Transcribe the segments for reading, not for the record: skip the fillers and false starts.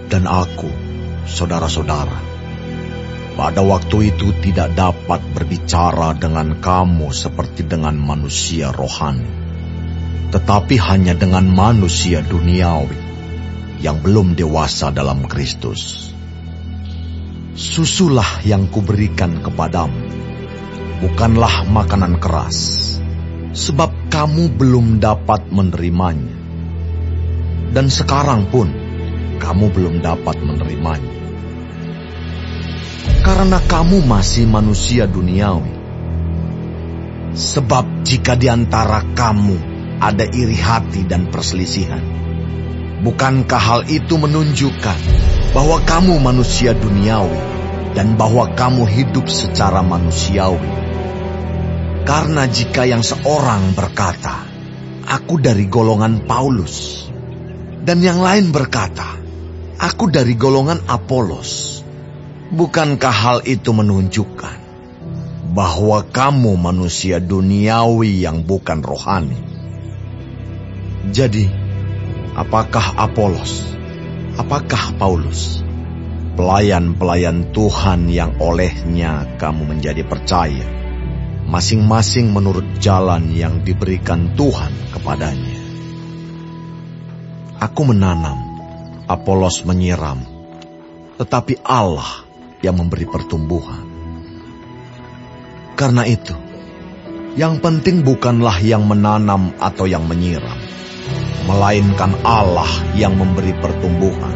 Dan aku, saudara-saudara, pada waktu itu tidak dapat berbicara dengan kamu seperti dengan manusia rohani, tetapi hanya dengan manusia duniawi yang belum dewasa dalam Kristus. Susulah yang kuberikan kepadamu, bukanlah makanan keras, sebab kamu belum dapat menerimanya. Dan sekarang pun kamu belum dapat menerimanya, karena kamu masih manusia duniawi. Sebab jika di antara kamu ada iri hati dan perselisihan, bukankah hal itu menunjukkan bahwa kamu manusia duniawi dan bahwa kamu hidup secara manusiawi? Karena jika yang seorang berkata, "Aku dari golongan Paulus," dan yang lain berkata, "Aku dari golongan Apolos," bukankah hal itu menunjukkan bahwa kamu manusia duniawi yang bukan rohani? Jadi, apakah Apolos? Apakah Paulus? Pelayan-pelayan Tuhan yang olehnya kamu menjadi percaya, masing-masing menurut jalan yang diberikan Tuhan kepadanya. Aku menanam, Apolos menyiram, tetapi Allah yang memberi pertumbuhan. Karena itu, yang penting bukanlah yang menanam atau yang menyiram, melainkan Allah yang memberi pertumbuhan.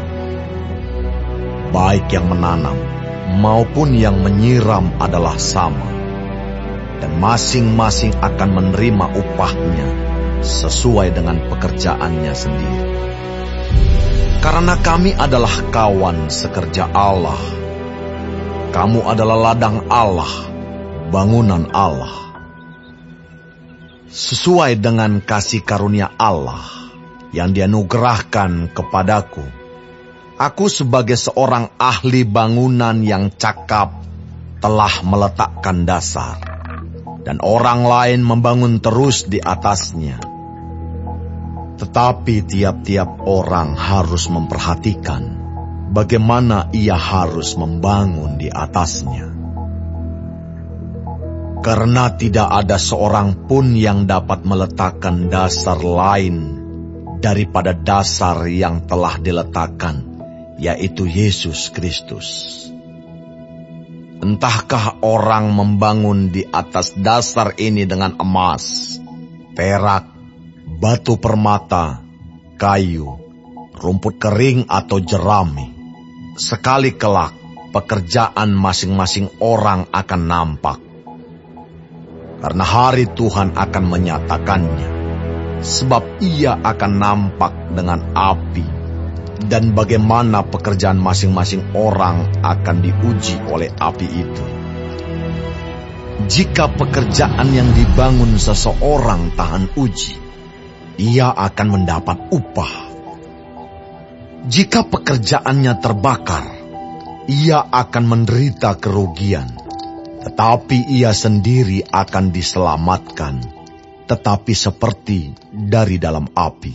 Baik yang menanam maupun yang menyiram adalah sama, dan masing-masing akan menerima upahnya sesuai dengan pekerjaannya sendiri. Karena kami adalah kawan sekerja Allah. Kamu adalah ladang Allah, bangunan Allah. Sesuai dengan kasih karunia Allah yang dianugerahkan kepadaku, aku sebagai seorang ahli bangunan yang cakap telah meletakkan dasar, dan orang lain membangun terus di atasnya. Tetapi tiap-tiap orang harus memperhatikan bagaimana ia harus membangun di atasnya. Karena tidak ada seorang pun yang dapat meletakkan dasar lain daripada dasar yang telah diletakkan, yaitu Yesus Kristus. Entahkah orang membangun di atas dasar ini dengan emas, perak, batu permata, kayu, rumput kering atau jerami. Sekali kelak, pekerjaan masing-masing orang akan nampak. Karena hari Tuhan akan menyatakannya, sebab ia akan nampak dengan api, dan bagaimana pekerjaan masing-masing orang akan diuji oleh api itu. Jika pekerjaan yang dibangun seseorang tahan uji, ia akan mendapat upah. Jika pekerjaannya terbakar, ia akan menderita kerugian, tetapi ia sendiri akan diselamatkan, tetapi seperti dari dalam api.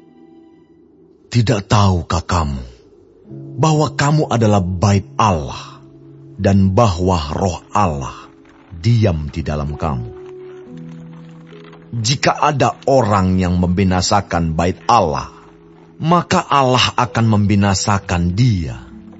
Tidak tahukah kamu bahwa kamu adalah bait Allah, dan bahwa Roh Allah diam di dalam kamu? Jika ada orang yang membinasakan bait Allah, maka Allah akan membinasakan dia.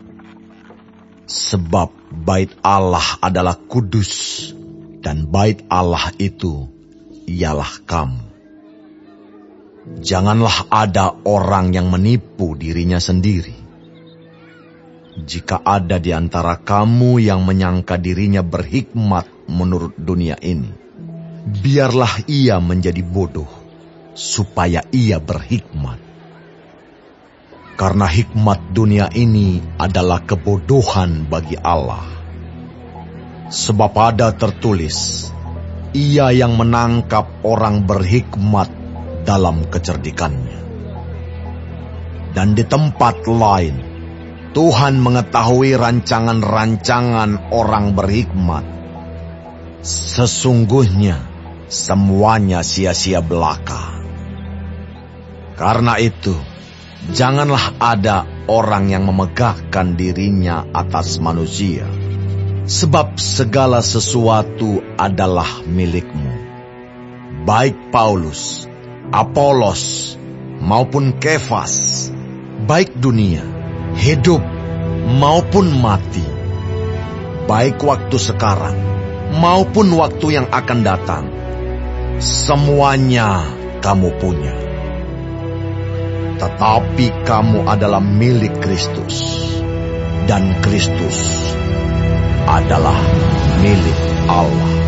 Sebab bait Allah adalah kudus, dan bait Allah itu ialah kamu. Janganlah ada orang yang menipu dirinya sendiri. Jika ada di antara kamu yang menyangka dirinya berhikmat menurut dunia ini, biarlah ia menjadi bodoh, supaya ia berhikmat. Karena hikmat dunia ini adalah kebodohan bagi Allah. Sebab ada tertulis, ia yang menangkap orang berhikmat dalam kecerdikannya. Dan di tempat lain, Tuhan mengetahui rancangan-rancangan orang berhikmat. Sesungguhnya, semuanya sia-sia belaka. Karena itu, janganlah ada orang yang memegahkan dirinya atas manusia. Sebab segala sesuatu adalah milikmu. Baik Paulus, Apolos, maupun Kefas, baik dunia, hidup, maupun mati, baik waktu sekarang, maupun waktu yang akan datang, semuanya kamu punya. Tetapi kamu adalah milik Kristus, dan Kristus adalah milik Allah.